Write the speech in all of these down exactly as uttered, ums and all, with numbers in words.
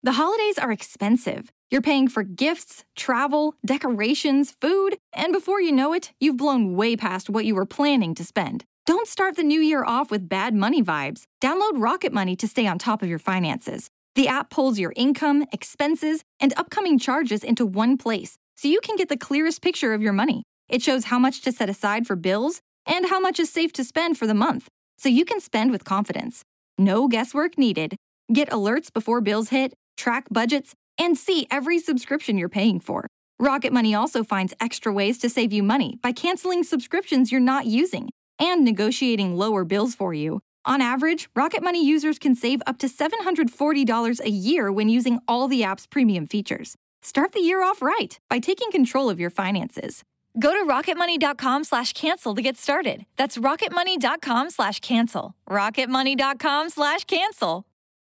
The holidays are expensive. You're paying for gifts, travel, decorations, food, and before you know it, you've blown way past what you were planning to spend. Don't start the new year off with bad money vibes. Download Rocket Money to stay on top of your finances. The app pulls your income, expenses, and upcoming charges into one place, so you can get the clearest picture of your money. It shows how much to set aside for bills and how much is safe to spend for the month, so you can spend with confidence. No guesswork needed. Get alerts before bills hit, track budgets, and see every subscription you're paying for. Rocket Money also finds extra ways to save you money by canceling subscriptions you're not using and negotiating lower bills for you. On average, Rocket Money users can save up to seven hundred forty dollars a year when using all the app's premium features. Start the year off right by taking control of your finances. Go to rocketmoney.com slash cancel to get started. That's rocketmoney.com slash cancel. rocketmoney.com slash cancel.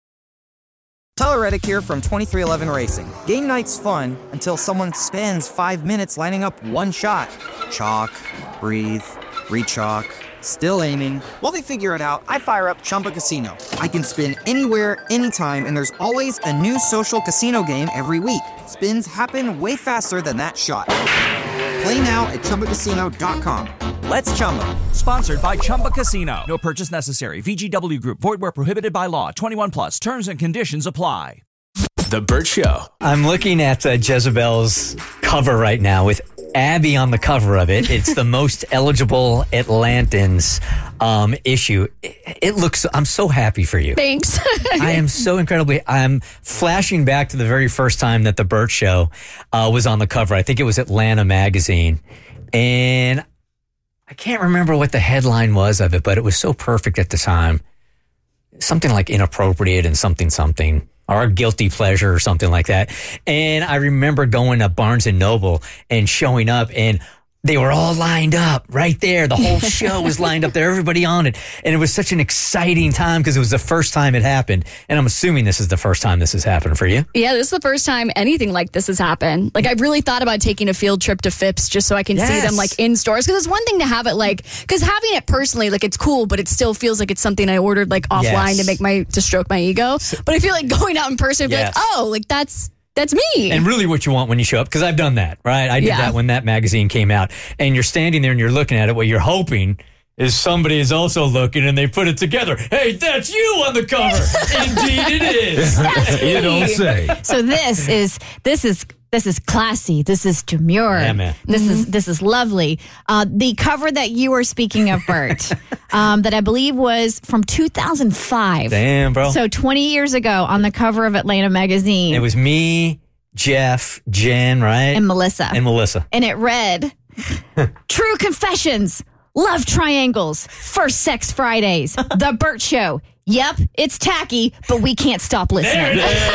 Tyler Reddick here from twenty-three eleven Racing. Game night's fun until someone spends five minutes lining up one shot. Chalk, breathe, re-chalk, still aiming. While they figure it out, I fire up Chumba Casino. I can spin anywhere, anytime, and there's always a new social casino game every week. Spins happen way faster than that shot. Play now at Chumba Casino dot com. Let's Chumba. Sponsored by Chumba Casino. No purchase necessary. V G W Group. Void where prohibited by law. twenty-one plus. Terms and conditions apply. The Burt Show. I'm looking at uh, Jezebel's cover right now with Abby on the cover of it. It's the most eligible Atlantans um, issue. It, it looks, I'm so happy for you. Thanks. I am so incredibly, I'm flashing back to the very first time that the Burt Show uh, was on the cover. I think it was Atlanta Magazine. And I can't remember what the headline was of it, but it was so perfect at the time. Something like inappropriate and something, something. Or a guilty pleasure or something like that. And I remember going to Barnes and Noble and showing up, and they were all lined up right there. The whole show was lined up there, everybody on it. And it was such an exciting time because it was the first time it happened. And I'm assuming this is the first time this has happened for you. Yeah, this is the first time anything like this has happened. Like, I really thought about taking a field trip to Phipps just so I can Yes. see them like in stores. Because it's one thing to have it like, because having it personally, like, it's cool, but it still feels like it's something I ordered like offline Yes. to make my, to stroke my ego. But I feel like going out in person and be Yes. like, oh, like that's, That's me. And really what you want when you show up, because I've done that, right? I did Yeah. that when that magazine came out. And you're standing there and you're looking at it. What you're hoping is somebody is also looking and they put it together. Hey, that's you on the cover. Indeed it is. You don't say. So this is this is this is classy. This is demure. Yeah, man. This is this is lovely. Uh, the cover that you were speaking of, Bert, um, that I believe was from two thousand five. Damn, bro. So twenty years ago, on the cover of Atlanta Magazine, It was me, Jeff, Jen, right? and Melissa, And Melissa. and it read, "True confessions, love triangles, first sex Fridays, the Bert Show. Yep, it's tacky, but we can't stop listening."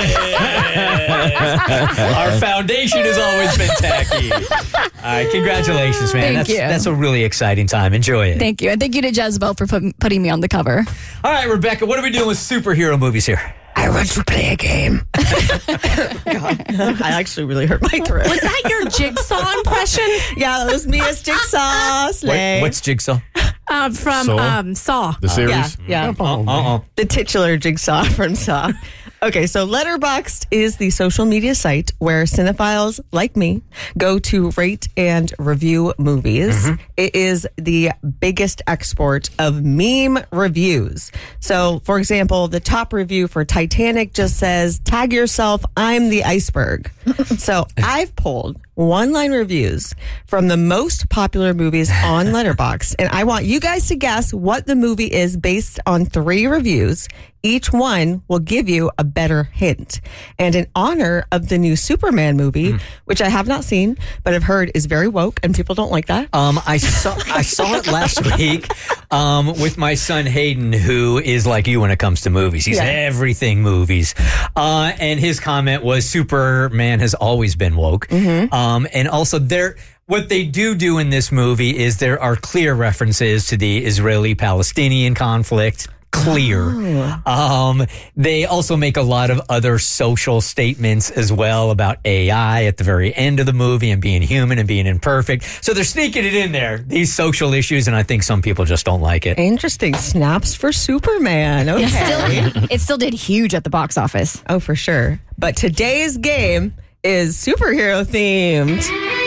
Our foundation has always been tacky. All right, congratulations, man. Thank that's, you. that's a really exciting time. Enjoy it. Thank you. And thank you to Jezebel for put, putting me on the cover. All right, Rebecca, what are we doing with superhero movies here? I want to play a game. God, I actually really hurt my throat. Was that your Jigsaw impression? Yeah, that was me as Jigsaw. Slay. What, what's Jigsaw? Uh, from Saw? um, Saw. The series? Yeah, yeah. Uh-uh. The titular Jigsaw from Saw. Okay, so Letterboxd is the social media site where cinephiles like me go to rate and review movies. It is the biggest export of meme reviews. So, for example, the top review for Titanic just says, "Tag yourself, I'm the iceberg." So I've pulled one-line reviews from the most popular movies on Letterboxd, and I want you guys to guess what the movie is based on three reviews. Each one will give you a better hint. And in honor of the new Superman movie, mm. which I have not seen, but I've heard is very woke and people don't like that. Um, I saw I saw it last week um, with my son Hayden, who is like you when it comes to movies. He's Yeah. everything movies. Uh, and his comment was Superman has always been woke. Mm-hmm. Um, and also there... What they do do in this movie is there are clear references to the Israeli-Palestinian conflict. clear. Oh. Um, they also make a lot of other social statements as well about A I at the very end of the movie and being human and being imperfect. So they're sneaking it in there, these social issues, and I think some people just don't like it. Interesting. Snaps for Superman. Okay. It still, it still did huge at the box office. Oh, for sure. But today's game is superhero themed.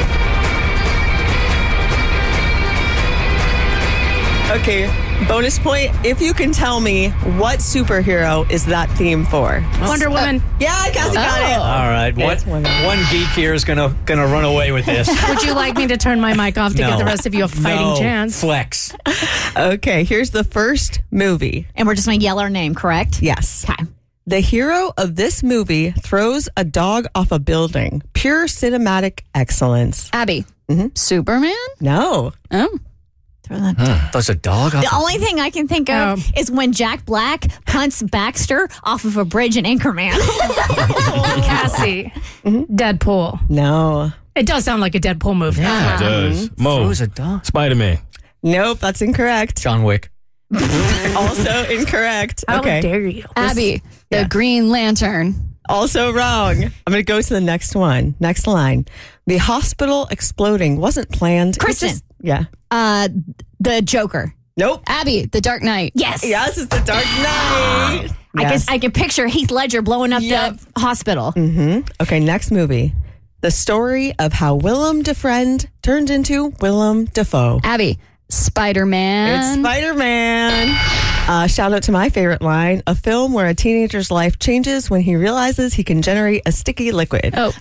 Okay, bonus point if you can tell me what superhero is that theme for. Wonder Woman. Yeah, Cassie got it. All right, what, It's Wonder Woman. one geek here is gonna gonna run away with this. Would you like me to turn my mic off to No. give the rest of you a fighting No. chance? Flex. Okay, here's the first movie. And we're just going to yell our name, correct? Yes. Okay. The hero of this movie throws a dog off a building. Pure cinematic excellence. Abby. Superman? No. Oh. Throw that. There's a dog off The only thing I can think of Um. is when Jack Black punts Baxter off of a bridge in Anchorman. Cassie. Deadpool. No. It does sound like a Deadpool movie. Yeah. It does. Mo. Throws a dog. Spider-Man. Nope, that's incorrect. John Wick. Also incorrect. How Okay. dare you? Abby, the Yeah. Green Lantern. Also wrong. I'm going to go to the next one. Next line. The hospital exploding wasn't planned. It Kristen. just- yeah. Uh, the Joker. Nope. Abby, the Dark Knight. Yes. Yes, it's the Dark Knight. I Yes. guess I can picture Heath Ledger blowing up Yep. the hospital. Okay, next movie. The story of how Willem Defriend turned into Willem Dafoe. Abby, Spider-Man. It's Spider-Man. Uh, shout out to my favorite line, a film where a teenager's life changes when he realizes he can generate a sticky liquid. Oh.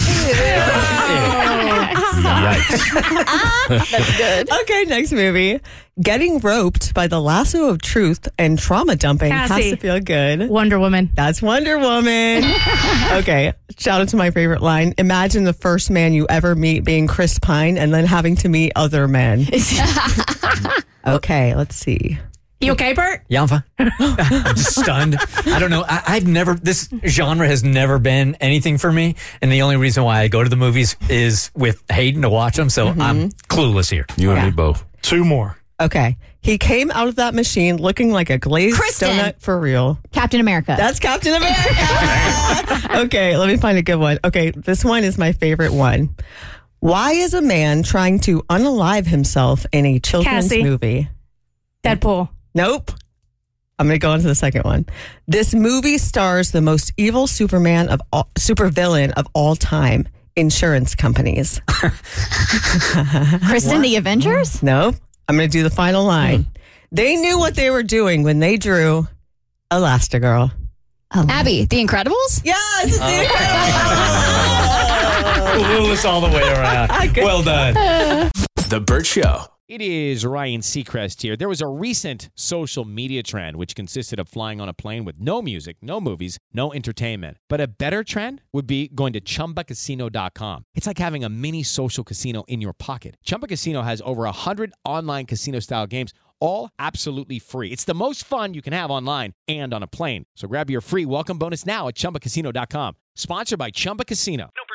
Yikes. Okay, next movie. Getting roped by the lasso of truth and trauma dumping has Cassie. to feel good. Wonder Woman. That's Wonder Woman. Okay, shout out to my favorite line. Imagine the first man you ever meet being Chris Pine and then having to meet other men. Okay, let's see. You okay, Bert? Yeah, I'm fine. I'm just stunned. I don't know. I, I've never, this genre has never been anything for me. And the only reason why I go to the movies is with Hayden to watch them. So I'm clueless here. You and Yeah. me both. Two more. Okay, he came out of that machine looking like a glazed Kristen. donut for real. Captain America. That's Captain America. Okay, let me find a good one. Okay, this one is my favorite one. Why is a man trying to unalive himself in a children's Cassie. movie? Deadpool. Nope. I'm going to go on to the second one. This movie stars the most evil Superman of all, supervillain of all time, insurance companies. Kristen, the Avengers? Nope. I'm going to do the final line. They knew what they were doing when they drew Elastigirl. Abby, The Incredibles? Yes, it's the Clueless all the way around. Well done. The Burt Show. It is Ryan Seacrest here. There was a recent social media trend which consisted of flying on a plane with no music, no movies, no entertainment. But a better trend would be going to Chumba Casino dot com. It's like having a mini social casino in your pocket. Chumba Casino has over one hundred online casino-style games, all absolutely free. It's the most fun you can have online and on a plane. So grab your free welcome bonus now at Chumba Casino dot com. Sponsored by Chumba Casino. No